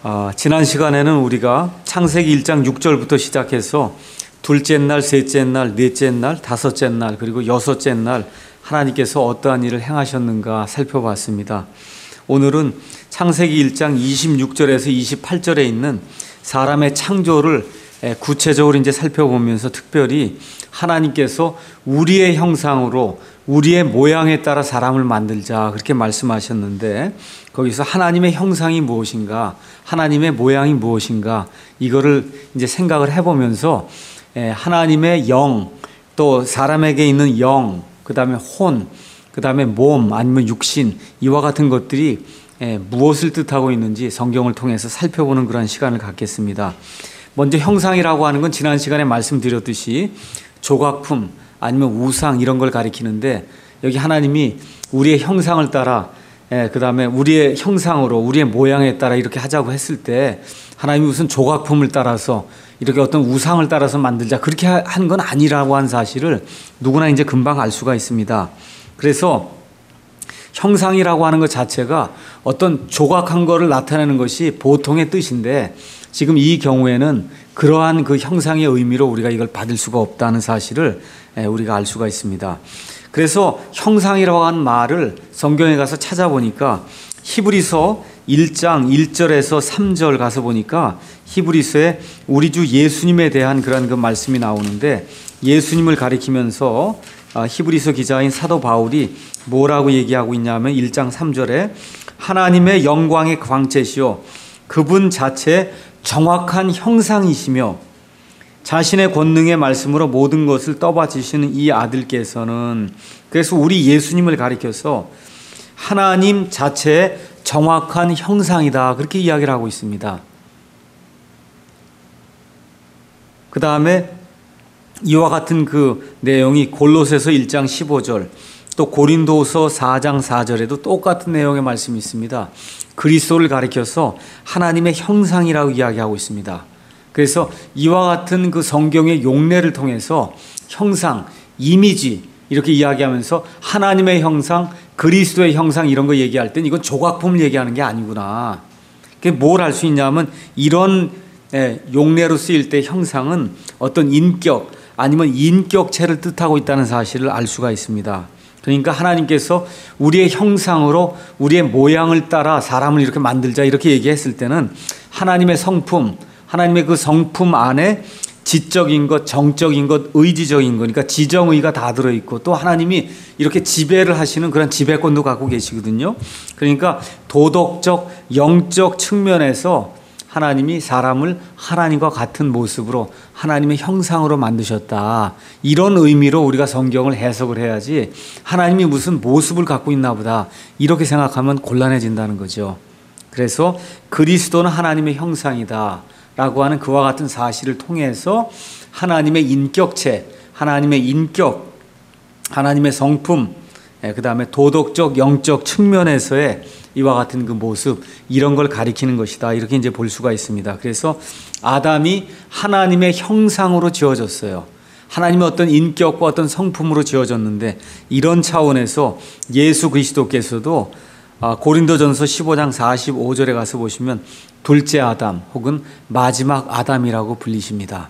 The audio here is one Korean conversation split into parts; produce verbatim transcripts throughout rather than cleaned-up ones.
어, 지난 시간에는 우리가 창세기 일 장 육 절부터 시작해서 둘째 날, 셋째 날, 넷째 날, 다섯째 날, 그리고 여섯째 날 하나님께서 어떠한 일을 행하셨는가 살펴봤습니다. 오늘은 창세기 일 장 이십육 절에서 이십팔 절에 있는 사람의 창조를 구체적으로 이제 살펴보면서 특별히 하나님께서 우리의 형상으로 우리의 모양에 따라 사람을 만들자 그렇게 말씀하셨는데, 거기서 하나님의 형상이 무엇인가, 하나님의 모양이 무엇인가, 이거를 이제 생각을 해보면서 하나님의 영, 또 사람에게 있는 영, 그 다음에 혼, 그 다음에 몸 아니면 육신, 이와 같은 것들이 무엇을 뜻하고 있는지 성경을 통해서 살펴보는 그런 시간을 갖겠습니다. 먼저 형상이라고 하는 건 지난 시간에 말씀드렸듯이 조각품 아니면 우상 이런 걸 가리키는데, 여기 하나님이 우리의 형상을 따라, 그 다음에 우리의 형상으로 우리의 모양에 따라 이렇게 하자고 했을 때 하나님이 무슨 조각품을 따라서 이렇게 어떤 우상을 따라서 만들자 그렇게 한 건 아니라고 한 사실을 누구나 이제 금방 알 수가 있습니다. 그래서 형상이라고 하는 것 자체가 어떤 조각한 거를 나타내는 것이 보통의 뜻인데, 지금 이 경우에는 그러한 그 형상의 의미로 우리가 이걸 받을 수가 없다는 사실을 우리가 알 수가 있습니다. 그래서 형상이라고 하는 말을 성경에 가서 찾아보니까 히브리서 일 장 일 절에서 삼 절 가서 보니까 히브리서에 우리 주 예수님에 대한 그런 그 말씀이 나오는데, 예수님을 가리키면서 히브리서 기자인 사도 바울이 뭐라고 얘기하고 있냐면 일 장 삼 절에 하나님의 영광의 광채시요 그분 자체 정확한 형상이시며 자신의 권능의 말씀으로 모든 것을 떠받치시는 이 아들께서는, 그래서 우리 예수님을 가리켜서 하나님 자체의 정확한 형상이다 그렇게 이야기를 하고 있습니다. 그 다음에 이와 같은 그 내용이 골로새서 일 장 십오 절, 또 고린도서 사 장 사 절에도 똑같은 내용의 말씀이 있습니다. 그리스도를 가리켜서 하나님의 형상이라고 이야기하고 있습니다. 그래서 이와 같은 그 성경의 용례를 통해서 형상, 이미지 이렇게 이야기하면서 하나님의 형상, 그리스도의 형상 이런 거 얘기할 땐 이건 조각품을 얘기하는 게 아니구나. 그게 뭘 알 수 있냐면 이런 용례로 쓰일 때 형상은 어떤 인격 아니면 인격체를 뜻하고 있다는 사실을 알 수가 있습니다. 그러니까 하나님께서 우리의 형상으로 우리의 모양을 따라 사람을 이렇게 만들자 이렇게 얘기했을 때는 하나님의 성품, 하나님의 그 성품 안에 지적인 것, 정적인 것, 의지적인 것, 그러니까 지정의가 다 들어있고, 또 하나님이 이렇게 지배를 하시는 그런 지배권도 갖고 계시거든요. 그러니까 도덕적, 영적 측면에서 하나님이 사람을 하나님과 같은 모습으로 하나님의 형상으로 만드셨다. 이런 의미로 우리가 성경을 해석을 해야지 하나님이 무슨 모습을 갖고 있나 보다 이렇게 생각하면 곤란해진다는 거죠. 그래서 그리스도는 하나님의 형상이다 라고 하는 그와 같은 사실을 통해서 하나님의 인격체, 하나님의 인격, 하나님의 성품, 그 다음에 도덕적, 영적 측면에서의 이와 같은 그 모습, 이런 걸 가리키는 것이다 이렇게 이제 볼 수가 있습니다. 그래서 아담이 하나님의 형상으로 지어졌어요. 하나님의 어떤 인격과 어떤 성품으로 지어졌는데, 이런 차원에서 예수 그리스도께서도 고린도전서 십오 장 사십오 절에 가서 보시면 둘째 아담 혹은 마지막 아담이라고 불리십니다.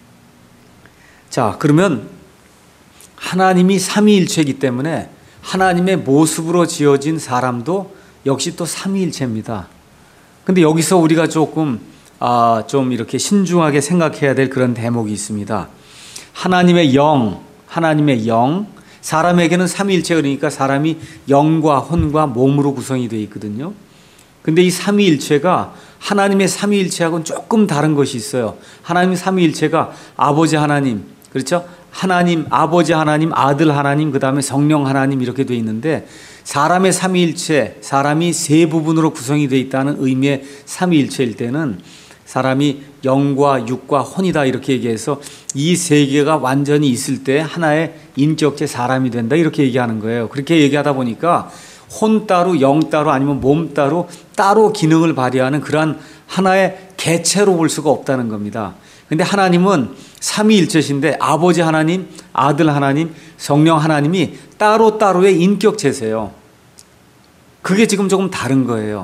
자, 그러면 하나님이 삼위일체이기 때문에 하나님의 모습으로 지어진 사람도 역시 또 삼위일체입니다. 근데 여기서 우리가 조금 아, 좀 이렇게 신중하게 생각해야 될 그런 대목이 있습니다. 하나님의 영, 하나님의 영, 사람에게는 삼위일체, 그러니까 사람이 영과 혼과 몸으로 구성이 되어 있거든요. 근데 이 삼위일체가 하나님의 삼위일체하고는 조금 다른 것이 있어요. 하나님의 삼위일체가 아버지 하나님, 그렇죠? 하나님, 아버지 하나님, 아들 하나님, 그 다음에 성령 하나님 이렇게 되어 있는데, 사람의 삼위일체, 사람이 세 부분으로 구성이 되어 있다는 의미의 삼위일체일 때는 사람이 영과 육과 혼이다 이렇게 얘기해서 이 세 개가 완전히 있을 때 하나의 인격체 사람이 된다 이렇게 얘기하는 거예요. 그렇게 얘기하다 보니까 혼 따로 영 따로 아니면 몸 따로 따로 기능을 발휘하는 그러한 하나의 개체로 볼 수가 없다는 겁니다. 근데 하나님은 삼위일체신데 아버지 하나님, 아들 하나님, 성령 하나님이 따로따로의 인격체세요. 그게 지금 조금 다른 거예요.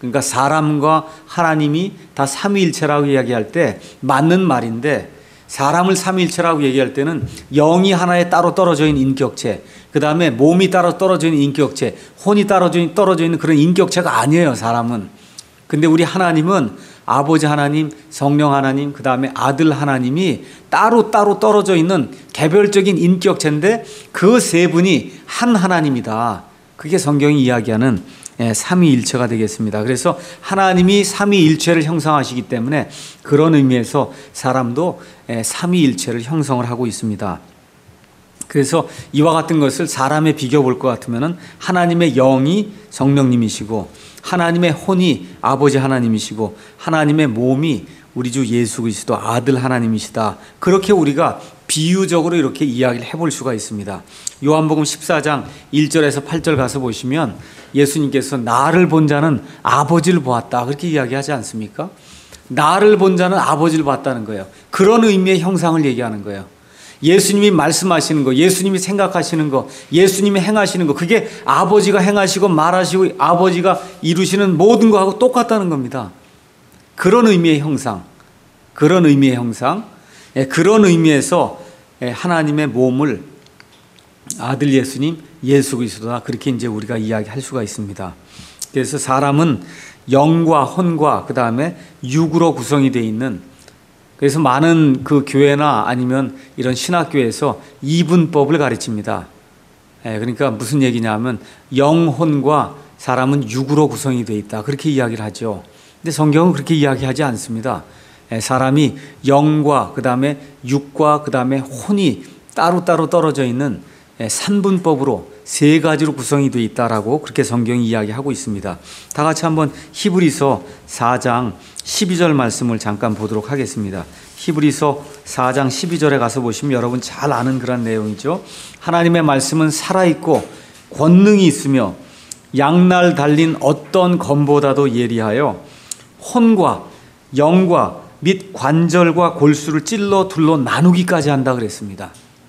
그러니까 사람과 하나님이 다 삼위일체라고 이야기할 때 맞는 말인데, 사람을 삼위일체라고 얘기할 때는 영이 하나에 따로 떨어져 있는 인격체, 그 다음에 몸이 따로 떨어져 있는 인격체, 혼이 따로 떨어져 있는 그런 인격체가 아니에요, 사람은. 근데 우리 하나님은 아버지 하나님, 성령 하나님, 그 다음에 아들 하나님이 따로 따로 떨어져 있는 개별적인 인격체인데 그 세 분이 한 하나님이다. 그게 성경이 이야기하는 삼위일체가 되겠습니다. 그래서 하나님이 삼위일체를 형성하시기 때문에 그런 의미에서 사람도 삼위일체를 형성을 하고 있습니다. 그래서 이와 같은 것을 사람에 비교 볼 것 같으면 하나님의 영이 성령님이시고, 하나님의 혼이 아버지 하나님이시고, 하나님의 몸이 우리 주 예수 그리스도 아들 하나님이시다. 그렇게 우리가 비유적으로 이렇게 이야기를 해볼 수가 있습니다. 요한복음 십사 장 일 절에서 팔 절 가서 보시면 예수님께서 나를 본 자는 아버지를 보았다, 그렇게 이야기하지 않습니까? 나를 본 자는 아버지를 봤다는 거예요. 그런 의미의 형상을 얘기하는 거예요. 예수님이 말씀하시는 거, 예수님이 생각하시는 거, 예수님이 행하시는 거, 그게 아버지가 행하시고 말하시고 아버지가 이루시는 모든 거하고 똑같다는 겁니다. 그런 의미의 형상, 그런 의미의 형상, 그런 의미에서 하나님의 몸을 아들 예수님, 예수 그리스도다, 그렇게 이제 우리가 이야기할 수가 있습니다. 그래서 사람은 영과 혼과 그 다음에 육으로 구성이 되어 있는, 그래서 많은 그 교회나 아니면 이런 신학교에서 이분법을 가르칩니다. 그러니까 무슨 얘기냐면 영혼과 사람은 육으로 구성이 되어 있다, 그렇게 이야기를 하죠. 근데 성경은 그렇게 이야기하지 않습니다. 사람이 영과 그 다음에 육과 그 다음에 혼이 따로따로 떨어져 있는 삼분법으로 세 가지로 구성이 되어 있다라고 그렇게 성경이 이야기하고 있습니다. 다 같이 한번 히브리서 사 장 십이 절 말씀을 잠깐 보도록 하겠습니다. 히브리서 사 장 십이 절에 가서 보시면 여러분 잘 아는 그런 내용이죠. 하나님의 말씀은 살아있고 권능이 있으며 양날 달린 어떤 검보다도 예리하여 혼과 영과 및 관절과 골수를 찔러 둘러 나누기까지 한다 그랬습니다.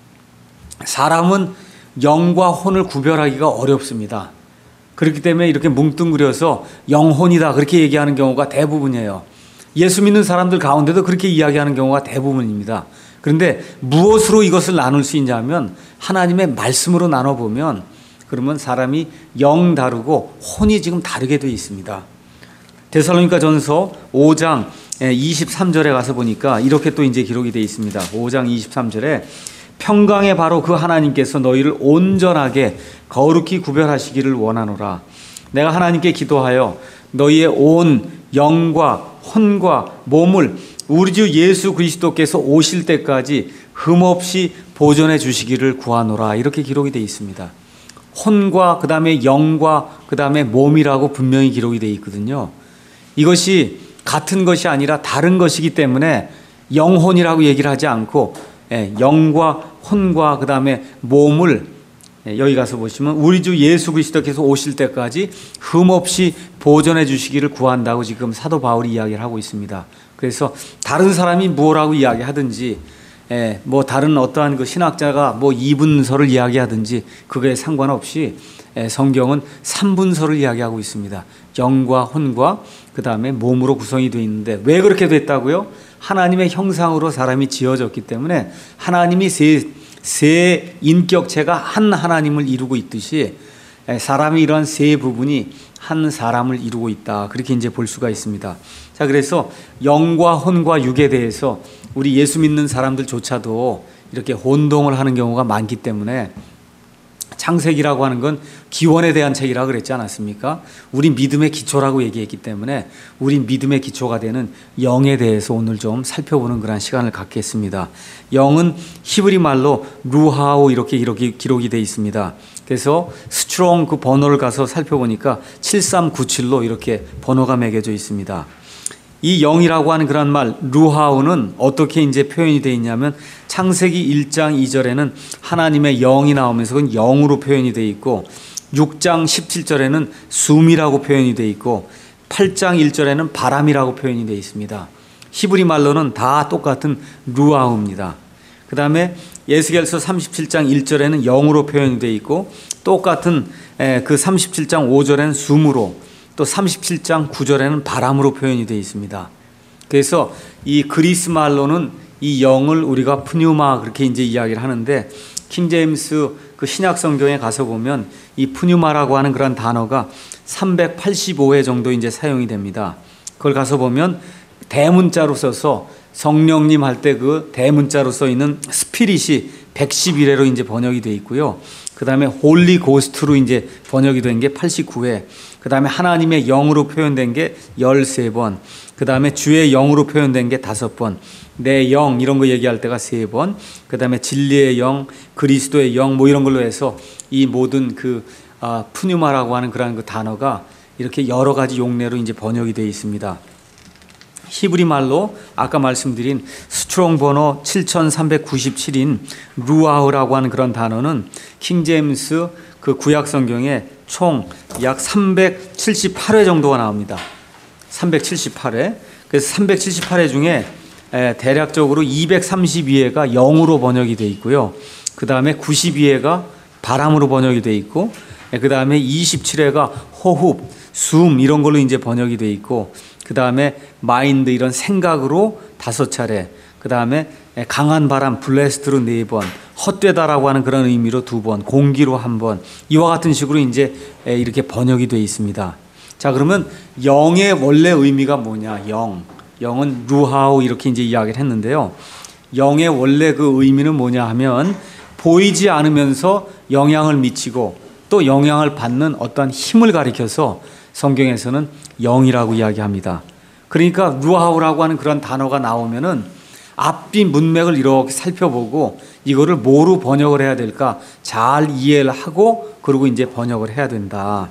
사람은 영과 혼을 구별하기가 어렵습니다. 그렇기 때문에 이렇게 뭉뚱그려서 영혼이다 그렇게 얘기하는 경우가 대부분이에요. 예수 믿는 사람들 가운데도 그렇게 이야기하는 경우가 대부분입니다. 그런데 무엇으로 이것을 나눌 수 있냐면 하나님의 말씀으로 나눠보면, 그러면 사람이 영 다르고 혼이 지금 다르게 되어 있습니다. 데살로니가 전서 오 장 이십삼 절에 가서 보니까 이렇게 또 이제 기록이 되어 있습니다. 오 장 이십삼 절에 평강의 바로 그 하나님께서 너희를 온전하게 거룩히 구별하시기를 원하노라. 내가 하나님께 기도하여 너희의 온 영과 혼과 몸을 우리 주 예수 그리스도께서 오실 때까지 흠없이 보존해 주시기를 구하노라. 이렇게 기록이 되어 있습니다. 혼과 그 다음에 영과 그 다음에 몸이라고 분명히 기록이 되어 있거든요. 이것이 같은 것이 아니라 다른 것이기 때문에 영혼이라고 얘기를 하지 않고 영과 혼과 그 다음에 몸을 여기 가서 보시면 우리 주 예수 그리스도께서 오실 때까지 흠없이 보존해 주시기를 구한다고 지금 사도 바울이 이야기를 하고 있습니다. 그래서 다른 사람이 뭐라고 이야기하든지 뭐 다른 어떠한 그 신학자가 뭐 이분서를 이야기하든지 그거에 상관없이 성경은 삼분서를 이야기하고 있습니다. 영과 혼과 그 다음에 몸으로 구성이 되어 있는데 왜 그렇게 됐다고요? 하나님의 형상으로 사람이 지어졌기 때문에 하나님이 세, 세 인격체가 한 하나님을 이루고 있듯이 사람이 이런 세 부분이 한 사람을 이루고 있다. 그렇게 이제 볼 수가 있습니다. 자, 그래서 영과 혼과 육에 대해서 우리 예수 믿는 사람들조차도 이렇게 혼동을 하는 경우가 많기 때문에 창세기라고 하는 건 기원에 대한 책이라고 그랬지 않았습니까? 우리 믿음의 기초라고 얘기했기 때문에 우리 믿음의 기초가 되는 영에 대해서 오늘 좀 살펴보는 그런 시간을 갖겠습니다. 영은 히브리 말로 루하오 이렇게 이렇게 기록이 되어 있습니다. 그래서 스트롱 그 번호를 가서 살펴보니까 칠삼구칠로 이렇게 번호가 매겨져 있습니다. 이 영이라고 하는 그런 말 루하오는 어떻게 이제 표현이 되어 있냐면 창세기 일 장 이 절에는 하나님의 영이 나오면서 그건 영으로 표현이 되어 있고 육 장 십칠 절에는 숨이라고 표현이 되어 있고 팔 장 일 절에는 바람이라고 표현이 되어 있습니다. 히브리 말로는 다 똑같은 루아우입니다. 그 다음에 에스겔서 삼십칠 장 일 절에는 영으로 표현이 되어 있고 똑같은 그 삼십칠 장 오 절에는 숨으로, 또 삼십칠 장 구 절에는 바람으로 표현이 되어 있습니다. 그래서 이 그리스 말로는 이 영을 우리가 푸뉴마 그렇게 이제 이야기를 하는데, 킹제임스 그 신약 성경에 가서 보면 이 푸뉴마라고 하는 그런 단어가 삼백팔십오 회 정도 이제 사용이 됩니다. 그걸 가서 보면 대문자로 써서 성령님 할 때 그 대문자로 써 있는 스피릿이 백십일 회로 이제 번역이 되어 있고요. 그 다음에 홀리 고스트로 이제 번역이 된 게 팔십구 회. 그 다음에 하나님의 영으로 표현된 게 십삼 번. 그 다음에 주의 영으로 표현된 게 다섯 번. 내 영 이런 거 얘기할 때가 세 번. 그 다음에 진리의 영, 그리스도의 영 뭐 이런 걸로 해서 이 모든 그 아, 푸뉴마라고 하는 그런 그 단어가 이렇게 여러 가지 용례로 이제 번역이 되어 있습니다. 히브리 말로 아까 말씀드린 스트롱 번호 칠천삼백구십칠인 루아흐라고 하는 그런 단어는 킹제임스 그 구약 성경에 총 약 삼백칠십팔 회 정도가 나옵니다. 삼백칠십팔 회. 그래서 삼백칠십팔 회 중에 대략적으로 이백삼십이 회가 영으로 번역이 되어 있고요. 그 다음에 구십이 회가 바람으로 번역이 되어 있고, 그 다음에 이십칠 회가 호흡, 숨 이런 걸로 이제 번역이 되어 있고, 그 다음에 마인드 이런 생각으로 다섯 차례, 그 다음에 강한 바람 블레스트로 네 번, 헛되다라고 하는 그런 의미로 두 번, 공기로 한 번, 이와 같은 식으로 이제 이렇게 번역이 되어 있습니다. 자, 그러면 영의 원래 의미가 뭐냐? 영. 영은 루하우 이렇게 이제 이야기를 했는데요. 영의 원래 그 의미는 뭐냐 하면 보이지 않으면서 영향을 미치고 또 영향을 받는 어떤 힘을 가리켜서 성경에서는 영이라고 이야기합니다. 그러니까 루하우라고 하는 그런 단어가 나오면은 앞뒤 문맥을 이렇게 살펴보고 이거를 뭐로 번역을 해야 될까 잘 이해를 하고 그리고 이제 번역을 해야 된다.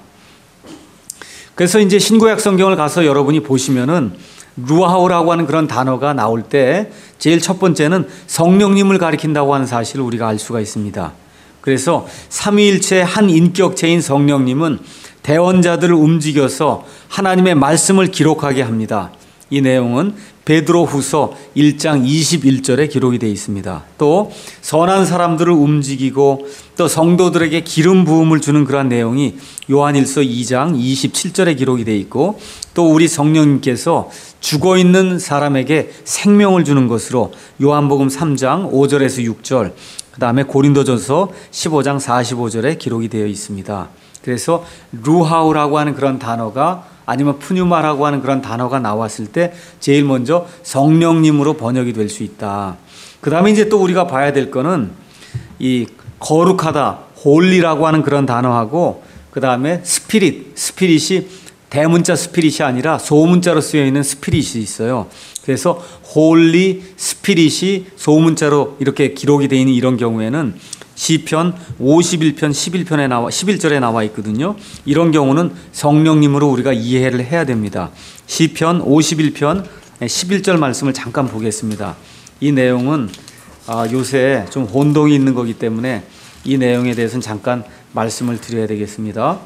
그래서 이제 신구약 성경을 가서 여러분이 보시면은 루하우라고 하는 그런 단어가 나올 때 제일 첫 번째는 성령님을 가리킨다고 하는 사실을 우리가 알 수가 있습니다. 그래서 삼위일체 한 인격체인 성령님은 대언자들을 움직여서 하나님의 말씀을 기록하게 합니다. 이 내용은 베드로후서 일 장 이십일 절에 기록이 되어 있습니다. 또 선한 사람들을 움직이고 또 성도들에게 기름 부음을 주는 그러한 내용이 요한일서 이 장 이십칠 절에 기록이 되어 있고, 또 우리 성령님께서 죽어있는 사람에게 생명을 주는 것으로 요한복음 삼 장 오 절에서 육 절, 그 다음에 고린도전서 십오 장 사십오 절에 기록이 되어 있습니다. 그래서 루하우라고 하는 그런 단어가 아니면 푸뉴마라고 하는 그런 단어가 나왔을 때 제일 먼저 성령님으로 번역이 될 수 있다. 그 다음에 이제 또 우리가 봐야 될 거는 이 거룩하다, 홀리라고 하는 그런 단어하고 그 다음에 스피릿, 스피릿이 대문자 스피릿이 아니라 소문자로 쓰여 있는 스피릿이 있어요. 그래서 홀리 스피릿이 소문자로 이렇게 기록이 되어 있는 이런 경우에는 시편 오십일 편 십일 편에 나와 십일 절에 나와 있거든요. 이런 경우는 성령님으로 우리가 이해를 해야 됩니다. 시편 오십일 편 십일 절 말씀을 잠깐 보겠습니다. 이 내용은 요새 좀 혼동이 있는 거기 때문에 이 내용에 대해서는 잠깐 말씀을 드려야 되겠습니다.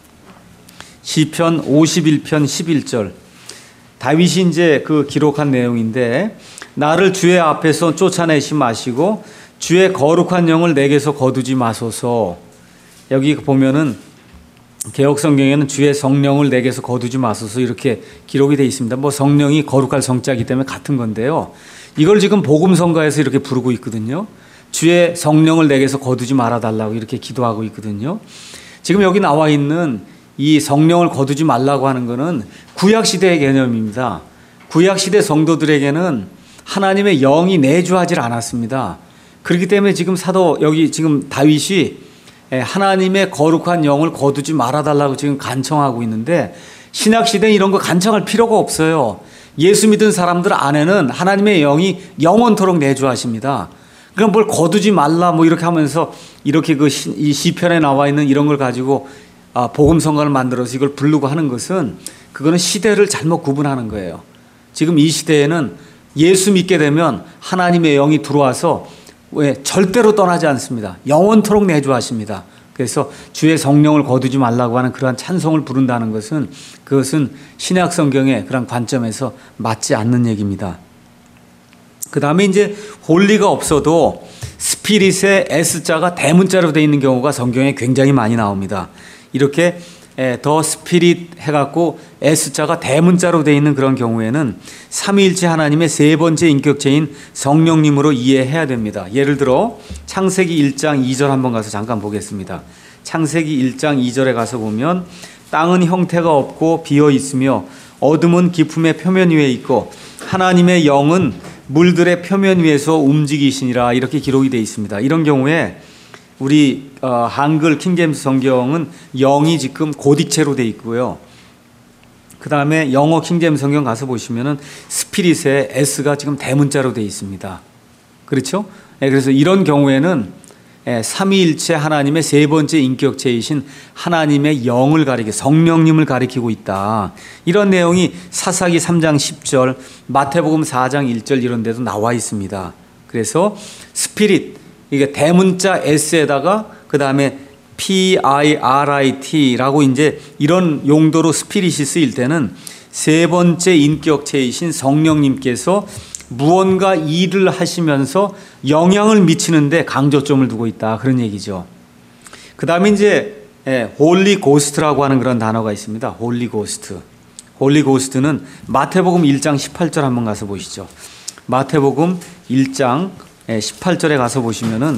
시편 오십일 편 십일 절, 다윗이 이제 그 기록한 내용인데, 나를 주의 앞에서 쫓아내지 마시고 주의 거룩한 영을 내게서 거두지 마소서. 여기 보면은 개역 성경에는 주의 성령을 내게서 거두지 마소서 이렇게 기록이 되어 있습니다. 뭐 성령이 거룩할 성자이기 때문에 같은 건데요. 이걸 지금 복음성가에서 이렇게 부르고 있거든요. 주의 성령을 내게서 거두지 말아달라고 이렇게 기도하고 있거든요. 지금 여기 나와 있는 이 성령을 거두지 말라고 하는 것은 구약시대의 개념입니다. 구약시대 성도들에게는 하나님의 영이 내주하지 않았습니다. 그렇기 때문에 지금 사도 여기 지금 다윗이 하나님의 거룩한 영을 거두지 말아달라고 지금 간청하고 있는데, 신약시대는 이런 거 간청할 필요가 없어요. 예수 믿은 사람들 안에는 하나님의 영이 영원토록 내주하십니다. 그럼 뭘 거두지 말라 뭐 이렇게 하면서 이렇게 그 이 시편에 나와 있는 이런 걸 가지고 아, 복음성가를 만들어서 이걸 부르고 하는 것은 그거는 시대를 잘못 구분하는 거예요. 지금 이 시대에는 예수 믿게 되면 하나님의 영이 들어와서 왜 절대로 떠나지 않습니다. 영원토록 내주하십니다. 그래서 주의 성령을 거두지 말라고 하는 그러한 찬송을 부른다는 것은 그것은 신약 성경의 그런 관점에서 맞지 않는 얘기입니다. 그 다음에 이제 홀리가 없어도 스피릿의 S자가 대문자로 되어 있는 경우가 성경에 굉장히 많이 나옵니다. 이렇게 더 스피릿 해갖고 S자가 대문자로 되어 있는 그런 경우에는 삼위일체 하나님의 세 번째 인격체인 성령님으로 이해해야 됩니다. 예를 들어 창세기 일 장 이 절 한번 가서 잠깐 보겠습니다. 창세기 일 장 이 절에 가서 보면 땅은 형태가 없고 비어 있으며 어둠은 깊음의 표면 위에 있고 하나님의 영은 물들의 표면 위에서 움직이시니라 이렇게 기록이 되어 있습니다. 이런 경우에 우리 어, 한글 킹제임스 성경은 영이 지금 고딕체로 되어 있고요. 그 다음에 영어 킹제임스 성경 가서 보시면은 스피릿에 S가 지금 대문자로 되어 있습니다. 그렇죠? 네, 그래서 이런 경우에는 예, 삼위일체 하나님의 세 번째 인격체이신 하나님의 영을 가리키 성령님을 가리키고 있다. 이런 내용이 사사기 삼 장 십 절, 마태복음 사 장 일 절 이런 데도 나와 있습니다. 그래서 스피릿 이게 대문자 S에다가 그 다음에 피 아이 알 아이 티라고 이제 이런 용도로 스피릿이 쓰일 때는 세 번째 인격체이신 성령님께서 무언가 일을 하시면서 영향을 미치는데 강조점을 두고 있다. 그런 얘기죠. 그 다음에 이제 홀리 고스트라고 하는 그런 단어가 있습니다. 홀리 고스트. 홀리 고스트는 마태복음 일 장 십팔 절 한번 가서 보시죠. 마태복음 일 장 십팔 절에 가서 보시면은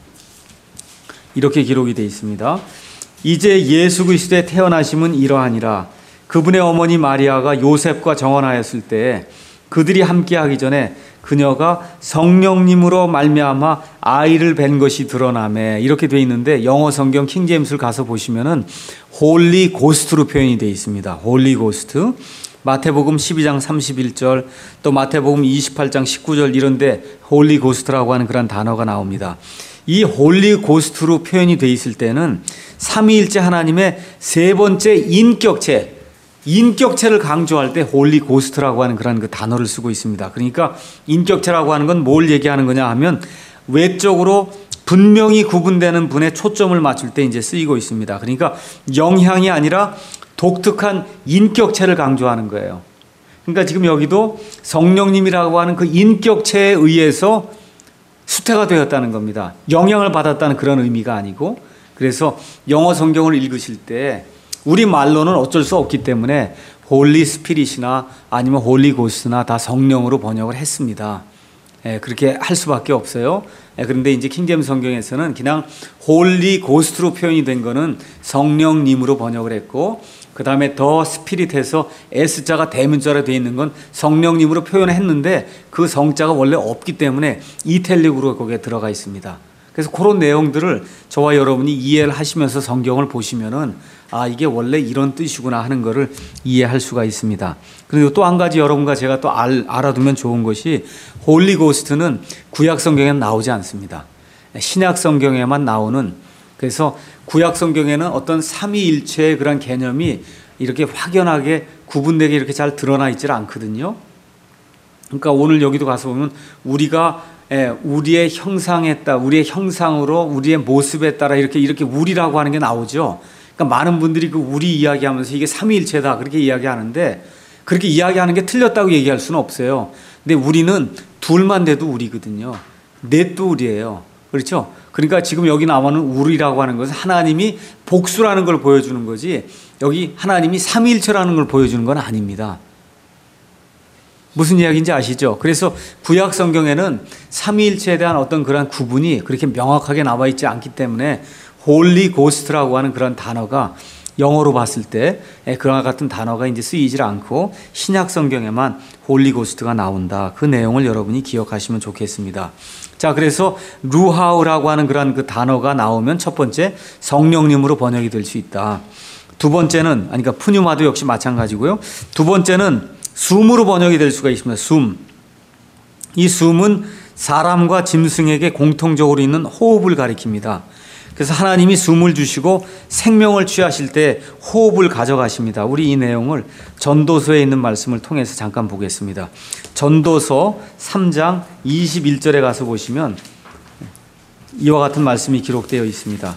이렇게 기록이 되어 있습니다. 이제 예수 그리스도의 태어나심은 이러하니라. 그분의 어머니 마리아가 요셉과 정혼하였을 때 그들이 함께하기 전에 그녀가 성령님으로 말미암아 아이를 뵌 것이 드러나매 이렇게 되어 있는데 영어 성경 킹제임스를 가서 보시면은 홀리 고스트로 표현이 되어 있습니다. 홀리 고스트. 마태복음 십이 장 삼십일 절 또 마태복음 이십팔 장 십구 절 이런데 홀리 고스트라고 하는 그런 단어가 나옵니다. 이 홀리 고스트로 표현이 되어 있을 때는 삼위일체 하나님의 세 번째 인격체, 인격체를 강조할 때 홀리 고스트라고 하는 그런 그 단어를 쓰고 있습니다. 그러니까 인격체라고 하는 건 뭘 얘기하는 거냐 하면 외적으로 분명히 구분되는 분에 초점을 맞출 때 이제 쓰이고 있습니다. 그러니까 영향이 아니라 독특한 인격체를 강조하는 거예요. 그러니까 지금 여기도 성령님이라고 하는 그 인격체에 의해서 수태가 되었다는 겁니다. 영향을 받았다는 그런 의미가 아니고, 그래서 영어 성경을 읽으실 때 우리 말로는 어쩔 수 없기 때문에 홀리 스피릿이나 아니면 홀리 고스트나 다 성령으로 번역을 했습니다. 예, 그렇게 할 수밖에 없어요. 예, 그런데 이제 킹제임스 성경에서는 그냥 홀리 고스트로 표현이 된 거는 성령님으로 번역을 했고, 그 다음에 더 스피릿해서 S자가 대문자로 되어 있는 건 성령님으로 표현했는데 그 성자가 원래 없기 때문에 이탈릭으로 거기에 들어가 있습니다. 그래서 그런 내용들을 저와 여러분이 이해를 하시면서 성경을 보시면은 아, 이게 원래 이런 뜻이구나 하는 것을 이해할 수가 있습니다. 그리고 또 한 가지 여러분과 제가 또 알, 알아두면 좋은 것이 홀리 고스트는 구약 성경에는 나오지 않습니다. 신약 성경에만 나오는, 그래서 구약 성경에는 어떤 삼위일체의 그런 개념이 이렇게 확연하게 구분되게 이렇게 잘 드러나 있질 않거든요. 그러니까 오늘 여기도 가서 보면 우리가 우리의 형상에 따라, 우리의 형상으로 우리의 모습에 따라 이렇게 이렇게 우리라고 하는 게 나오죠. 그러니까 많은 분들이 그 우리 이야기하면서 이게 삼위일체다 그렇게 이야기하는데, 그렇게 이야기하는 게 틀렸다고 얘기할 수는 없어요. 근데 우리는 둘만 돼도 우리거든요. 넷도 우리예요. 그렇죠? 그러니까 지금 여기 나오는 우리라고 하는 것은 하나님이 복수라는 걸 보여주는 거지, 여기 하나님이 삼위일체라는 걸 보여주는 건 아닙니다. 무슨 이야기인지 아시죠? 그래서 구약 성경에는 삼위일체에 대한 어떤 그런 구분이 그렇게 명확하게 나와 있지 않기 때문에 홀리 고스트라고 하는 그런 단어가 영어로 봤을 때 그와 같은 단어가 이제 쓰이질 않고 신약 성경에만 홀리 고스트가 나온다. 그 내용을 여러분이 기억하시면 좋겠습니다. 자, 그래서 루하우라고 하는 그런 그 단어가 나오면 첫 번째 성령님으로 번역이 될 수 있다. 두 번째는, 아니, 그러니까 푸뉴마도 역시 마찬가지고요. 두 번째는 숨으로 번역이 될 수가 있습니다. 숨. 이 숨은 사람과 짐승에게 공통적으로 있는 호흡을 가리킵니다. 그래서 하나님이 숨을 주시고 생명을 취하실 때 호흡을 가져가십니다. 우리 이 내용을 전도서에 있는 말씀을 통해서 잠깐 보겠습니다. 전도서 삼 장 이십일 절에 가서 보시면 이와 같은 말씀이 기록되어 있습니다.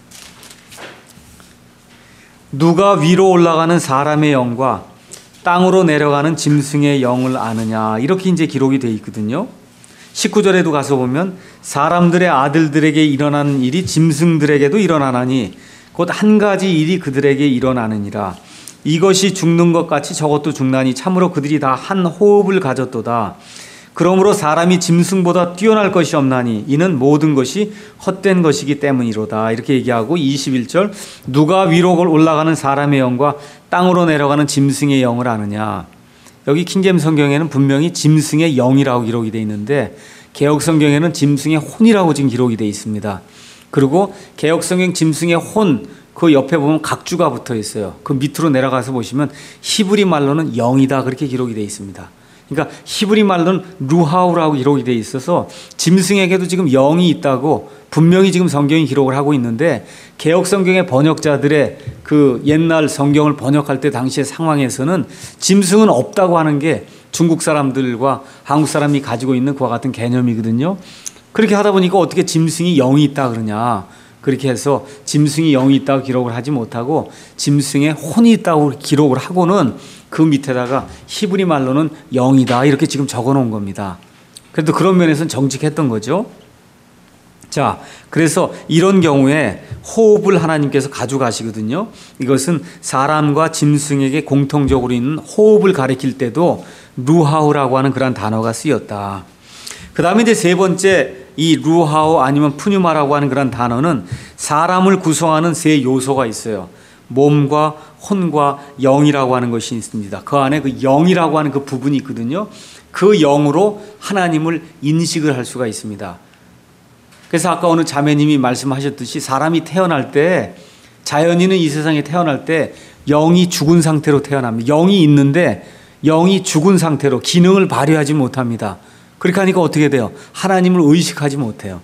누가 위로 올라가는 사람의 영과 땅으로 내려가는 짐승의 영을 아느냐, 이렇게 이제 기록이 되어 있거든요. 십구 절에도 가서 보면 사람들의 아들들에게 일어나는 일이 짐승들에게도 일어나나니 곧 한 가지 일이 그들에게 일어나느니라. 이것이 죽는 것 같이 저것도 죽나니 참으로 그들이 다 한 호흡을 가졌도다. 그러므로 사람이 짐승보다 뛰어날 것이 없나니 이는 모든 것이 헛된 것이기 때문이로다. 이렇게 얘기하고 이십일 절 누가 위로 올라가는 사람의 영과 땅으로 내려가는 짐승의 영을 아느냐. 여기 킹제임 성경에는 분명히 짐승의 영이라고 기록이 되어 있는데 개역 성경에는 짐승의 혼이라고 지금 기록이 되어 있습니다. 그리고 개역 성경 짐승의 혼 그 옆에 보면 각주가 붙어 있어요. 그 밑으로 내려가서 보시면 히브리 말로는 영이다 그렇게 기록이 되어 있습니다. 그러니까 히브리 말로는 루하우라고 기록이 되어 있어서 짐승에게도 지금 영이 있다고 분명히 지금 성경이 기록을 하고 있는데 개역 성경의 번역자들의 그 옛날 성경을 번역할 때 당시의 상황에서는 짐승은 없다고 하는 게 중국 사람들과 한국 사람이 가지고 있는 그와 같은 개념이거든요. 그렇게 하다 보니까 어떻게 짐승이 영이 있다 그러냐. 그렇게 해서 짐승이 영이 있다고 기록을 하지 못하고 짐승의 혼이 있다고 기록을 하고는 그 밑에다가 히브리 말로는 영이다 이렇게 지금 적어 놓은 겁니다. 그래도 그런 면에서는 정직했던 거죠. 자, 그래서 이런 경우에 호흡을 하나님께서 가져가시거든요. 이것은 사람과 짐승에게 공통적으로 있는 호흡을 가리킬 때도 루하우라고 하는 그런 단어가 쓰였다. 그 다음에 이제 세 번째 이 루하우 아니면 푸뉴마라고 하는 그런 단어는 사람을 구성하는 세 요소가 있어요. 몸과 혼과 영이라고 하는 것이 있습니다. 그 안에 그 영이라고 하는 그 부분이 있거든요. 그 영으로 하나님을 인식을 할 수가 있습니다. 그래서 아까 오늘 자매님이 말씀하셨듯이 사람이 태어날 때 자연인은 이 세상에 태어날 때 영이 죽은 상태로 태어납니다. 영이 있는데 영이 죽은 상태로 기능을 발휘하지 못합니다. 그렇게 하니까 어떻게 돼요? 하나님을 의식하지 못해요.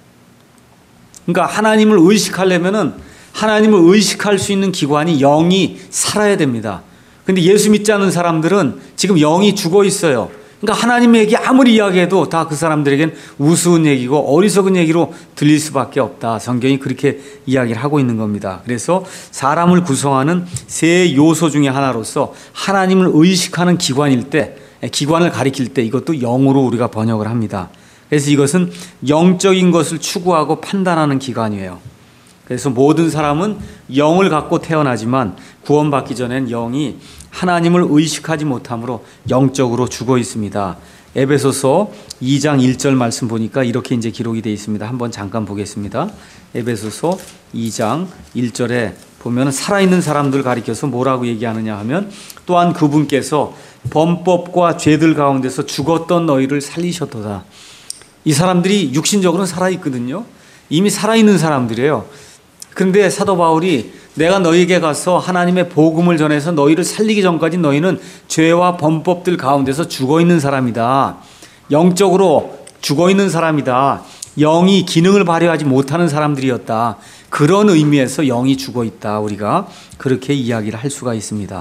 그러니까 하나님을 의식하려면은 하나님을 의식할 수 있는 기관이 영이 살아야 됩니다. 근데 예수 믿지 않는 사람들은 지금 영이 죽어 있어요. 그러니까 하나님의 얘기 아무리 이야기해도 다 그 사람들에겐 우스운 얘기고 어리석은 얘기로 들릴 수밖에 없다. 성경이 그렇게 이야기를 하고 있는 겁니다. 그래서 사람을 구성하는 세 요소 중에 하나로서 하나님을 의식하는 기관일 때, 기관을 가리킬 때 이것도 영으로 우리가 번역을 합니다. 그래서 이것은 영적인 것을 추구하고 판단하는 기관이에요. 그래서 모든 사람은 영을 갖고 태어나지만 구원받기 전엔 영이 하나님을 의식하지 못함으로 영적으로 죽어 있습니다. 에베소서 이 장 일 절 말씀 보니까 이렇게 이제 기록이 되어 있습니다. 한번 잠깐 보겠습니다. 에베소서 이 장 일 절에 보면 살아있는 사람들 가리켜서 뭐라고 얘기하느냐 하면 또한 그분께서 범법과 죄들 가운데서 죽었던 너희를 살리셨도다. 이 사람들이 육신적으로는 살아있거든요. 이미 살아있는 사람들이에요. 그런데 사도 바울이 내가 너희에게 가서 하나님의 복음을 전해서 너희를 살리기 전까지 너희는 죄와 범법들 가운데서 죽어있는 사람이다. 영적으로 죽어있는 사람이다. 영이 기능을 발휘하지 못하는 사람들이었다. 그런 의미에서 영이 죽어있다. 우리가 그렇게 이야기를 할 수가 있습니다.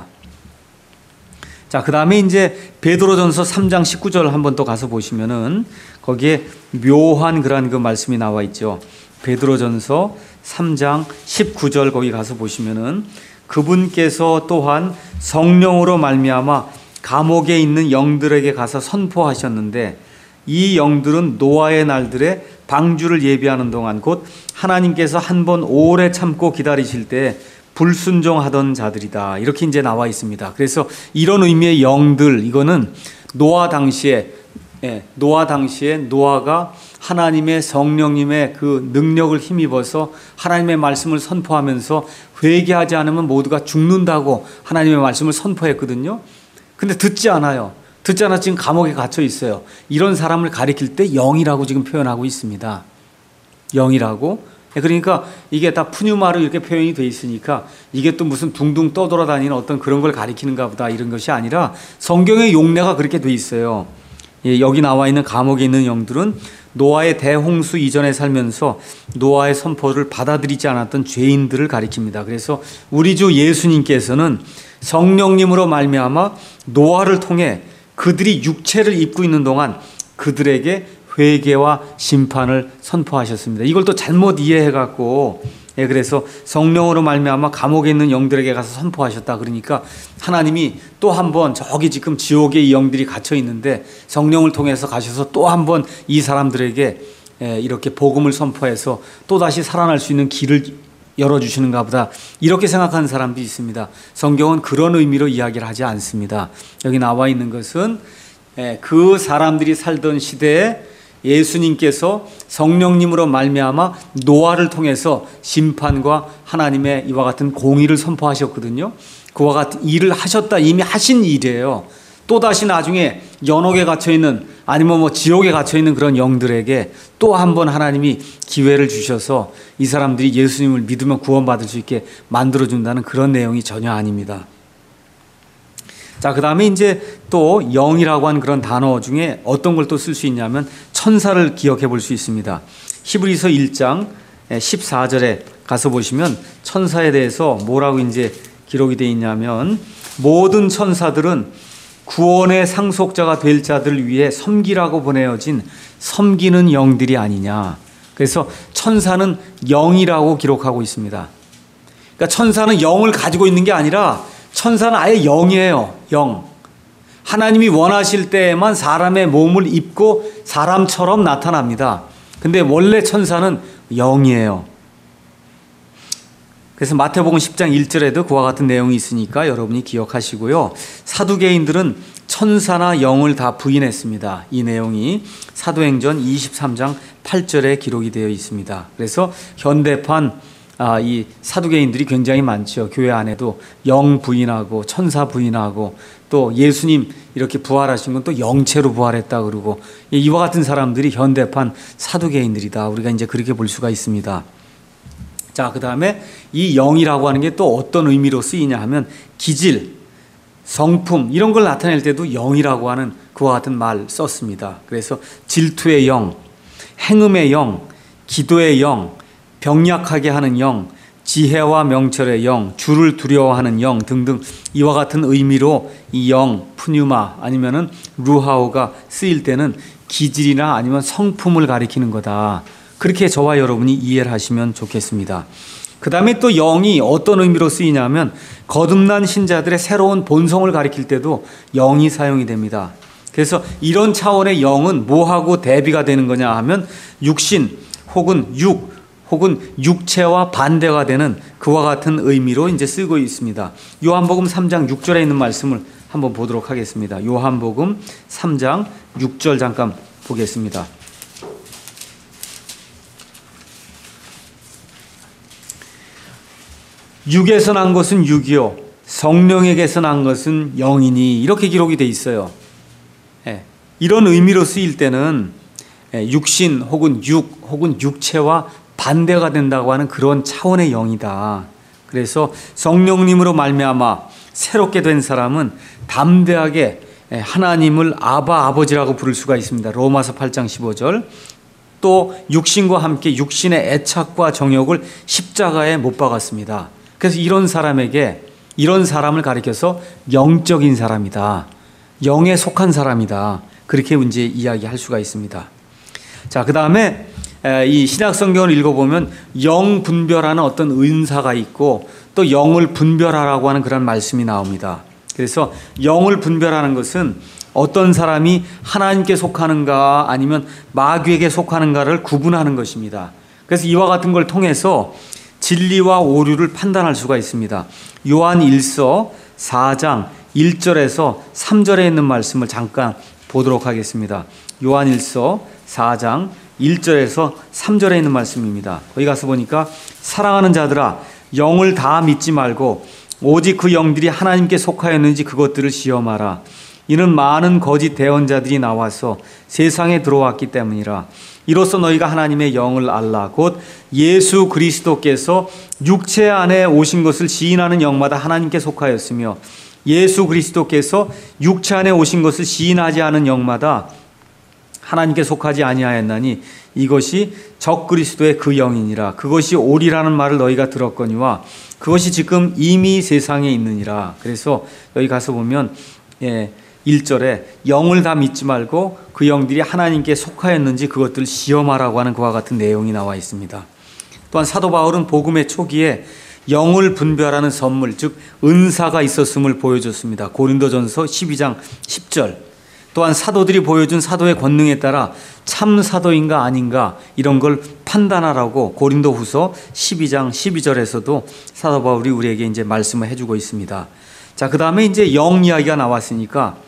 자, 그 다음에 이제 베드로전서 삼 장 십구 절 한번 또 가서 보시면은 거기에 묘한 그런 그 말씀이 나와 있죠. 베드로전서 삼 장 십구 절 거기 가서 보시면은 그분께서 또한 성령으로 말미암아 감옥에 있는 영들에게 가서 선포하셨는데 이 영들은 노아의 날들에 방주를 예비하는 동안 곧 하나님께서 한 번 오래 참고 기다리실 때 불순종하던 자들이다. 이렇게 이제 나와 있습니다. 그래서 이런 의미의 영들, 이거는 노아 당시에, 예, 노아 당시에 노아가 하나님의 성령님의 그 능력을 힘입어서 하나님의 말씀을 선포하면서 회개하지 않으면 모두가 죽는다고 하나님의 말씀을 선포했거든요. 근데 듣지 않아요. 듣지 않아 지금 감옥에 갇혀 있어요. 이런 사람을 가리킬 때 영이라고 지금 표현하고 있습니다. 영이라고. 그러니까 이게 다 푸뉴마로 이렇게 표현이 돼 있으니까 이게 또 무슨 둥둥 떠돌아다니는 어떤 그런 걸 가리키는가 보다 이런 것이 아니라 성경의 용례가 그렇게 돼 있어요. 예, 여기 나와 있는 감옥에 있는 영들은 노아의 대홍수 이전에 살면서 노아의 선포를 받아들이지 않았던 죄인들을 가리킵니다. 그래서 우리 주 예수님께서는 성령님으로 말미암아 노아를 통해 그들이 육체를 입고 있는 동안 그들에게 회개와 심판을 선포하셨습니다. 이걸 또 잘못 이해해갖고, 예, 그래서 성령으로 말미암아 감옥에 있는 영들에게 가서 선포하셨다. 그러니까 하나님이 또 한 번 저기 지금 지옥에 이 영들이 갇혀 있는데 성령을 통해서 가셔서 또 한 번 이 사람들에게 예, 이렇게 복음을 선포해서 또 다시 살아날 수 있는 길을 열어주시는가 보다 이렇게 생각하는 사람도 있습니다. 성경은 그런 의미로 이야기를 하지 않습니다. 여기 나와 있는 것은 그 사람들이 살던 시대에 예수님께서 성령님으로 말미암아 노아를 통해서 심판과 하나님의 이와 같은 공의를 선포하셨거든요. 그와 같은 일을 하셨다, 이미 하신 일이에요. 또다시 나중에 연옥에 갇혀있는 아니면 뭐 지옥에 갇혀있는 그런 영들에게 또 한 번 하나님이 기회를 주셔서 이 사람들이 예수님을 믿으면 구원받을 수 있게 만들어준다는 그런 내용이 전혀 아닙니다. 자, 그 다음에 이제 또 영이라고 하는 그런 단어 중에 어떤 걸 또 쓸 수 있냐면 천사를 기억해 볼 수 있습니다. 히브리서 일 장 십사 절에 가서 보시면 천사에 대해서 뭐라고 이제 기록이 되어 있냐면 모든 천사들은 구원의 상속자가 될 자들을 위해 섬기라고 보내어진 섬기는 영들이 아니냐. 그래서 천사는 영이라고 기록하고 있습니다. 그러니까 천사는 영을 가지고 있는 게 아니라 천사는 아예 영이에요. 영. 하나님이 원하실 때에만 사람의 몸을 입고 사람처럼 나타납니다. 근데 원래 천사는 영이에요. 그래서 마태복음 십 장 일 절에도 그와 같은 내용이 있으니까 여러분이 기억하시고요. 사두개인들은 천사나 영을 다 부인했습니다. 이 내용이 사도행전 이십삼 장 팔 절에 기록이 되어 있습니다. 그래서 현대판 아, 이 사두개인들이 굉장히 많죠. 교회 안에도 영 부인하고 천사 부인하고 또 예수님 이렇게 부활하신 건 또 영체로 부활했다 그러고 이와 같은 사람들이 현대판 사두개인들이다. 우리가 이제 그렇게 볼 수가 있습니다. 자, 그 다음에 이 영이라고 하는 게 또 어떤 의미로 쓰이냐 하면 기질, 성품 이런 걸 나타낼 때도 영이라고 하는 그와 같은 말 썼습니다. 그래서 질투의 영, 행음의 영, 기도의 영, 병약하게 하는 영, 지혜와 명철의 영, 주를 두려워하는 영 등등 이와 같은 의미로 이 영, 푸뉴마 아니면은 루하오가 쓰일 때는 기질이나 아니면 성품을 가리키는 거다. 그렇게 저와 여러분이 이해를 하시면 좋겠습니다. 그 다음에 또 영이 어떤 의미로 쓰이냐면 거듭난 신자들의 새로운 본성을 가리킬 때도 영이 사용이 됩니다. 그래서 이런 차원의 영은 뭐하고 대비가 되는 거냐 하면 육신 혹은 육 혹은 육체와 반대가 되는 그와 같은 의미로 이제 쓰고 있습니다. 요한복음 삼 장 육 절에 있는 말씀을 한번 보도록 하겠습니다. 요한복음 삼 장 육 절 잠깐 보겠습니다. 육에서 난 것은 육이요 성령에게서 난 것은 영이니 이렇게 기록이 돼 있어요. 예, 이런 의미로 쓰일 때는 육신 혹은 육 혹은 육체와 반대가 된다고 하는 그런 차원의 영이다. 그래서 성령님으로 말미암아 새롭게 된 사람은 담대하게 하나님을 아바 아버지라고 부를 수가 있습니다. 로마서 팔 장 십오 절. 또 육신과 함께 육신의 애착과 정욕을 십자가에 못 박았습니다. 그래서 이런 사람에게 이런 사람을 가리켜서 영적인 사람이다. 영에 속한 사람이다. 그렇게 이제 이야기할 수가 있습니다. 자, 그 다음에 이 신약 성경을 읽어보면 영 분별하는 어떤 은사가 있고 또 영을 분별하라고 하는 그런 말씀이 나옵니다. 그래서 영을 분별하는 것은 어떤 사람이 하나님께 속하는가 아니면 마귀에게 속하는가를 구분하는 것입니다. 그래서 이와 같은 걸 통해서 진리와 오류를 판단할 수가 있습니다. 요한 일서 사 장 일 절에서 삼 절에 있는 말씀을 잠깐 보도록 하겠습니다. 요한 일서 사 장 일 절에서 삼 절에 있는 말씀입니다. 거기 가서 보니까 사랑하는 자들아 영을 다 믿지 말고 오직 그 영들이 하나님께 속하였는지 그것들을 시험하라. 이는 많은 거짓 대언자들이 나와서 세상에 들어왔기 때문이라. 이로써 너희가 하나님의 영을 알라. 곧 예수 그리스도께서 육체 안에 오신 것을 시인하는 영마다 하나님께 속하였으며 예수 그리스도께서 육체 안에 오신 것을 시인하지 않은 영마다 하나님께 속하지 아니하였나니 이것이 적그리스도의 그 영이니라. 그것이 오리라는 말을 너희가 들었거니와 그것이 지금 이미 세상에 있느니라. 그래서 여기 가서 보면 예, 일 절에 영을 다 믿지 말고 그 영들이 하나님께 속하였는지 그것들을 시험하라고 하는 그와 같은 내용이 나와 있습니다. 또한 사도 바울은 복음의 초기에 영을 분별하는 선물, 즉 은사가 있었음을 보여줬습니다. 고린도전서 십이 장 십 절. 또한 사도들이 보여준 사도의 권능에 따라 참 사도인가 아닌가 이런 걸 판단하라고 고린도후서 십이 장 십이 절에서도 사도 바울이 우리에게 이제 말씀을 해주고 있습니다. 자, 그 다음에 이제 영 이야기가 나왔으니까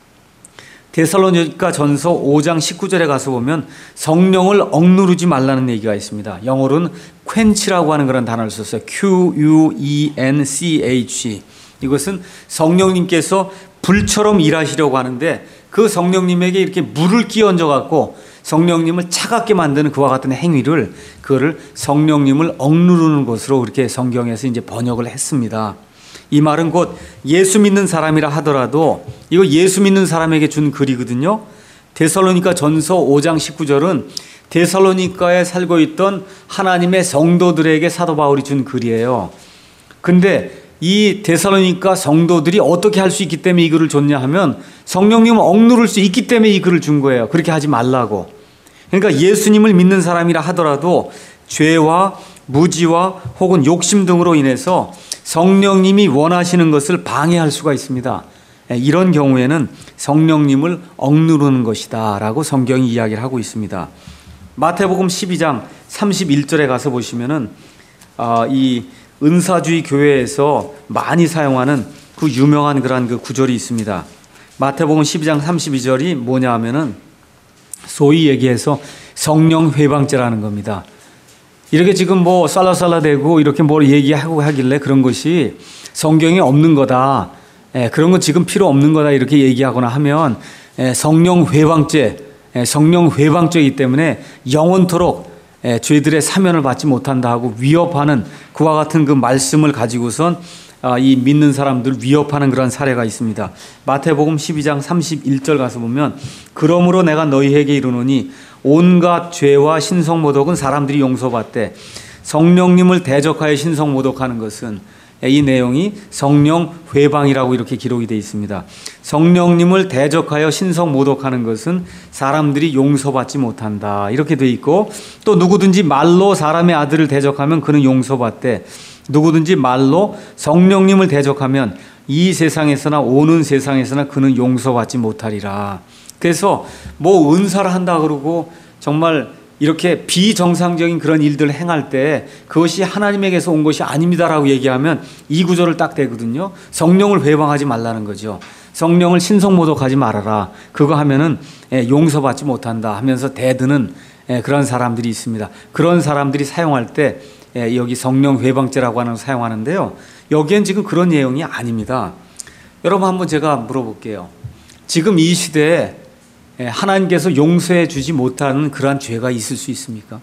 데살로니가 전서 오 장 십구 절에 가서 보면 성령을 억누르지 말라는 얘기가 있습니다. 영어로는 quench라고 하는 그런 단어를 썼어요. Q U E N C H. 이것은 성령님께서 불처럼 일하시려고 하는데 그 성령님에게 이렇게 물을 끼얹어 갖고 성령님을 차갑게 만드는 그와 같은 행위를, 그거를 성령님을 억누르는 것으로 그렇게 성경에서 이제 번역을 했습니다. 이 말은 곧 예수 믿는 사람이라 하더라도 이거 예수 믿는 사람에게 준 글이거든요. 데살로니가 전서 오 장 십구 절은 데살로니가에 살고 있던 하나님의 성도들에게 사도 바울이 준 글이에요. 근데 이 데살로니가 성도들이 어떻게 할 수 있기 때문에 이 글을 줬냐 하면 성령님을 억누를 수 있기 때문에 이 글을 준 거예요. 그렇게 하지 말라고. 그러니까 예수님을 믿는 사람이라 하더라도 죄와 무지와 혹은 욕심 등으로 인해서 성령님이 원하시는 것을 방해할 수가 있습니다. 이런 경우에는 성령님을 억누르는 것이다 라고 성경이 이야기를 하고 있습니다. 마태복음 십이 장 삼십일 절에 가서 보시면은 이 은사주의 교회에서 많이 사용하는 그 유명한 그런 그 구절이 있습니다. 마태복음 십이 장 삼십이 절이 뭐냐 하면은 소위 얘기해서 성령 회방죄라는 겁니다. 이렇게 지금 뭐 살라살라대고 이렇게 뭘 얘기하고 하길래 그런 것이 성경에 없는 거다. 예, 그런 건 지금 필요 없는 거다. 이렇게 얘기하거나 하면 예, 성령 회방죄, 예, 성령 회방죄이기 때문에 영원토록 예, 죄들의 사면을 받지 못한다 하고 위협하는 그와 같은 그 말씀을 가지고선 아, 이 믿는 사람들 위협하는 그런 사례가 있습니다. 마태복음 십이 장 삼십일 절 가서 보면 그러므로 내가 너희에게 이르노니 온갖 죄와 신성모독은 사람들이 용서받되 성령님을 대적하여 신성모독하는 것은, 이 내용이 성령 회방이라고 이렇게 기록이 되어 있습니다. 성령님을 대적하여 신성모독하는 것은 사람들이 용서받지 못한다 이렇게 되어 있고, 또 누구든지 말로 사람의 아들을 대적하면 그는 용서받되 누구든지 말로 성령님을 대적하면 이 세상에서나 오는 세상에서나 그는 용서받지 못하리라. 그래서 뭐 은사를 한다 그러고 정말 이렇게 비정상적인 그런 일들을 행할 때 그것이 하나님에게서 온 것이 아닙니다라고 얘기하면 이 구절을 딱 대거든요. 성령을 회방하지 말라는 거죠. 성령을 신성모독하지 말아라. 그거 하면은 용서받지 못한다 하면서 대드는 그런 사람들이 있습니다. 그런 사람들이 사용할 때 여기 성령 회방죄라고 하는 걸 사용하는데요. 여기엔 지금 그런 내용이 아닙니다. 여러분 한번 제가 물어볼게요. 지금 이 시대에 하나님께서 용서해 주지 못하는 그러한 죄가 있을 수 있습니까?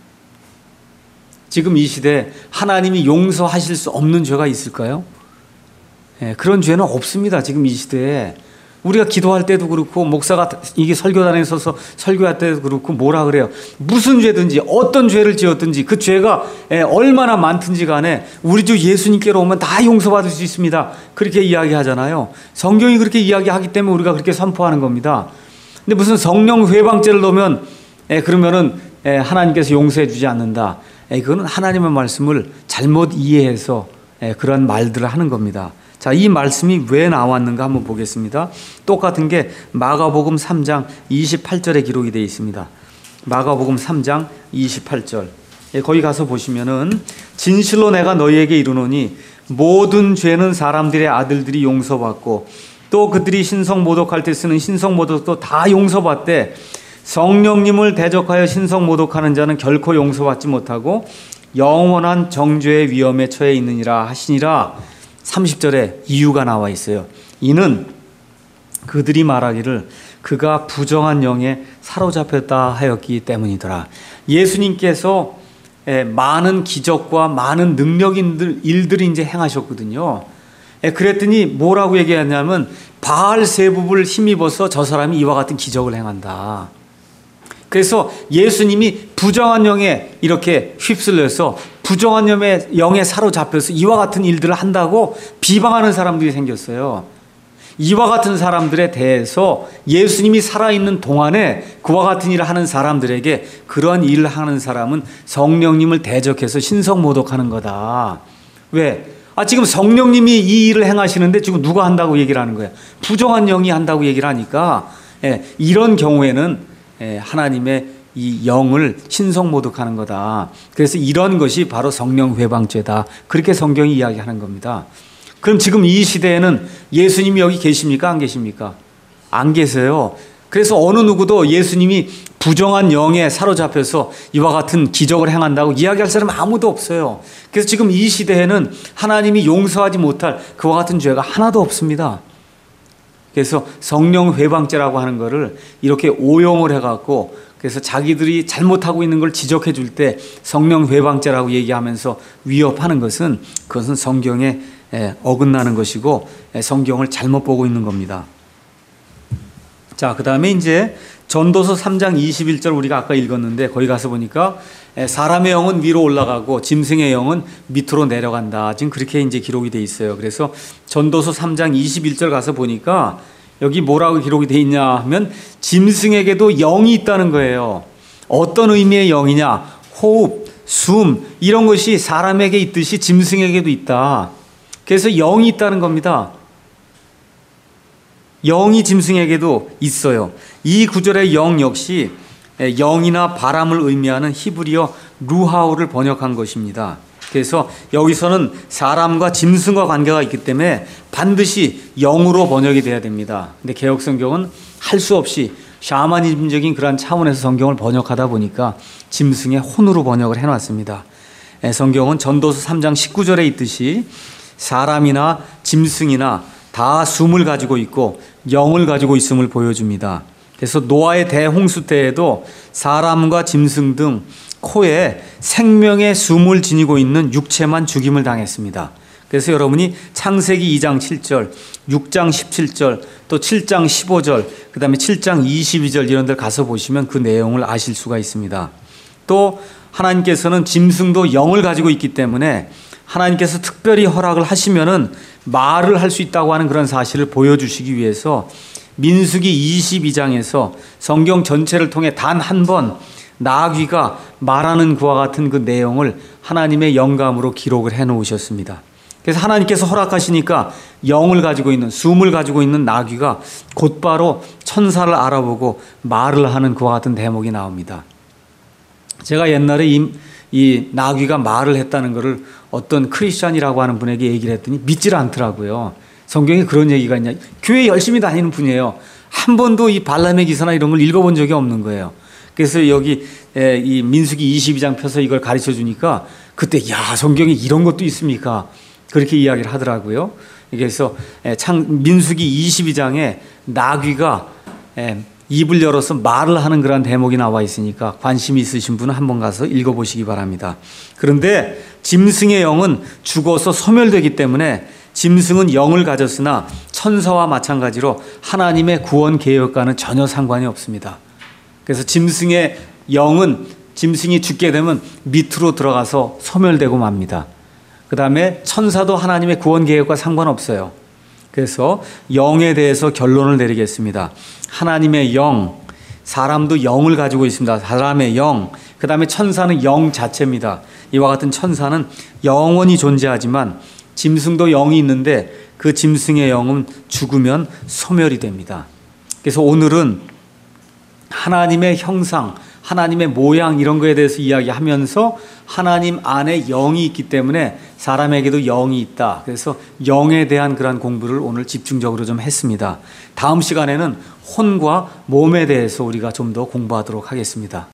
지금 이 시대에 하나님이 용서하실 수 없는 죄가 있을까요? 그런 죄는 없습니다. 지금 이 시대에. 우리가 기도할 때도 그렇고 목사가 이게 설교단에 서서 설교할 때도 그렇고 뭐라 그래요? 무슨 죄든지 어떤 죄를 지었든지 그 죄가 얼마나 많든지 간에 우리 주 예수님께로 오면 다 용서받을 수 있습니다. 그렇게 이야기하잖아요. 성경이 그렇게 이야기하기 때문에 우리가 그렇게 선포하는 겁니다. 근데 무슨 성령 회방죄를 넣으면 그러면은 하나님께서 용서해 주지 않는다. 그거는 하나님의 말씀을 잘못 이해해서 그런 말들을 하는 겁니다. 자, 이 말씀이 왜 나왔는가 한번 보겠습니다. 똑같은 게 마가복음 삼 장 이십팔 절에 기록이 되어 있습니다. 마가복음 삼 장 이십팔 절. 거기 가서 보시면은 진실로 내가 너희에게 이르노니 모든 죄는 사람들의 아들들이 용서받고 또 그들이 신성모독할 때 쓰는 신성모독도 다 용서받되 성령님을 대적하여 신성모독하는 자는 결코 용서받지 못하고 영원한 정죄의 위험에 처해 있느니라 하시니라. 삼십 절에 이유가 나와 있어요. 이는 그들이 말하기를 그가 부정한 영에 사로잡혔다 하였기 때문이더라. 예수님께서 많은 기적과 많은 능력인 일들을 이제 행하셨거든요. 그랬더니 뭐라고 얘기하냐면 바알세붑을 힘입어서 저 사람이 이와 같은 기적을 행한다. 그래서 예수님이 부정한 영에 이렇게 휩쓸려서 부정한 영에, 영에 사로잡혀서 이와 같은 일들을 한다고 비방하는 사람들이 생겼어요. 이와 같은 사람들에 대해서 예수님이 살아있는 동안에 그와 같은 일을 하는 사람들에게 그러한 일을 하는 사람은 성령님을 대적해서 신성모독하는 거다. 왜? 아, 지금 성령님이 이 일을 행하시는데 지금 누가 한다고 얘기를 하는 거야? 부정한 영이 한다고 얘기를 하니까 예, 이런 경우에는 예, 하나님의 이 영을 신성모독하는 거다. 그래서 이런 것이 바로 성령 회방죄다. 그렇게 성경이 이야기하는 겁니다. 그럼 지금 이 시대에는 예수님이 여기 계십니까? 안 계십니까? 안 계세요. 그래서 어느 누구도 예수님이 부정한 영에 사로잡혀서 이와 같은 기적을 행한다고 이야기할 사람 아무도 없어요. 그래서 지금 이 시대에는 하나님이 용서하지 못할 그와 같은 죄가 하나도 없습니다. 그래서 성령 회방죄라고 하는 것을 이렇게 오용을 해갖고 그래서 자기들이 잘못하고 있는 걸 지적해 줄 때 성령 회방죄라고 얘기하면서 위협하는 것은 그것은 성경에 어긋나는 것이고 성경을 잘못 보고 있는 겁니다. 자, 그 다음에 이제 전도서 삼 장 이십일 절 우리가 아까 읽었는데 거기 가서 보니까 사람의 영은 위로 올라가고 짐승의 영은 밑으로 내려간다. 지금 그렇게 이제 기록이 돼 있어요. 그래서 전도서 삼 장 이십일 절 가서 보니까 여기 뭐라고 기록이 돼 있냐 하면 짐승에게도 영이 있다는 거예요. 어떤 의미의 영이냐? 호흡, 숨 이런 것이 사람에게 있듯이 짐승에게도 있다. 그래서 영이 있다는 겁니다. 영이 짐승에게도 있어요. 이 구절의 영 역시 영이나 바람을 의미하는 히브리어 루하우를 번역한 것입니다. 그래서 여기서는 사람과 짐승과 관계가 있기 때문에 반드시 영으로 번역이 돼야 됩니다. 근데 개역성경은 할 수 없이 샤머니즘적인 그런 차원에서 성경을 번역하다 보니까 짐승의 혼으로 번역을 해놨습니다. 성경은 전도서 삼 장 십구 절에 있듯이 사람이나 짐승이나 다 숨을 가지고 있고 영을 가지고 있음을 보여줍니다. 그래서 노아의 대홍수 때에도 사람과 짐승 등 코에 생명의 숨을 지니고 있는 육체만 죽임을 당했습니다. 그래서 여러분이 창세기 이 장 칠 절, 육 장 십칠 절, 또 칠 장 십오 절, 그 다음에 칠 장 이십이 절 이런 데 가서 보시면 그 내용을 아실 수가 있습니다. 또 하나님께서는 짐승도 영을 가지고 있기 때문에 하나님께서 특별히 허락을 하시면은 말을 할 수 있다고 하는 그런 사실을 보여주시기 위해서 민수기 이십이 장에서 성경 전체를 통해 단 한 번 나귀가 말하는 그와 같은 그 내용을 하나님의 영감으로 기록을 해 놓으셨습니다. 그래서 하나님께서 허락하시니까 영을 가지고 있는, 숨을 가지고 있는 나귀가 곧바로 천사를 알아보고 말을 하는 그와 같은 대목이 나옵니다. 제가 옛날에 이, 이 나귀가 말을 했다는 것을 어떤 크리스찬이라고 하는 분에게 얘기를 했더니 믿질 않더라고요. 성경에 그런 얘기가 있냐. 교회 열심히 다니는 분이에요. 한 번도 이 발람의 기사나 이런 걸 읽어본 적이 없는 거예요. 그래서 여기 이 민수기 이십이 장 펴서 이걸 가르쳐 주니까 그때 야 성경에 이런 것도 있습니까? 그렇게 이야기를 하더라고요. 그래서 창 민수기 이십이 장에 나귀가 입을 열어서 말을 하는 그런 대목이 나와 있으니까 관심이 있으신 분은 한번 가서 읽어보시기 바랍니다. 그런데 짐승의 영은 죽어서 소멸되기 때문에 짐승은 영을 가졌으나 천사와 마찬가지로 하나님의 구원 계획과는 전혀 상관이 없습니다. 그래서 짐승의 영은 짐승이 죽게 되면 밑으로 들어가서 소멸되고 맙니다. 그 다음에 천사도 하나님의 구원 계획과 상관없어요. 그래서 영에 대해서 결론을 내리겠습니다. 하나님의 영, 사람도 영을 가지고 있습니다. 사람의 영, 그 다음에 천사는 영 자체입니다. 이와 같은 천사는 영원히 존재하지만 짐승도 영이 있는데 그 짐승의 영은 죽으면 소멸이 됩니다. 그래서 오늘은 하나님의 형상, 하나님의 모양 이런 거에 대해서 이야기하면서 하나님 안에 영이 있기 때문에 사람에게도 영이 있다. 그래서 영에 대한 그런 공부를 오늘 집중적으로 좀 했습니다. 다음 시간에는 혼과 몸에 대해서 우리가 좀 더 공부하도록 하겠습니다.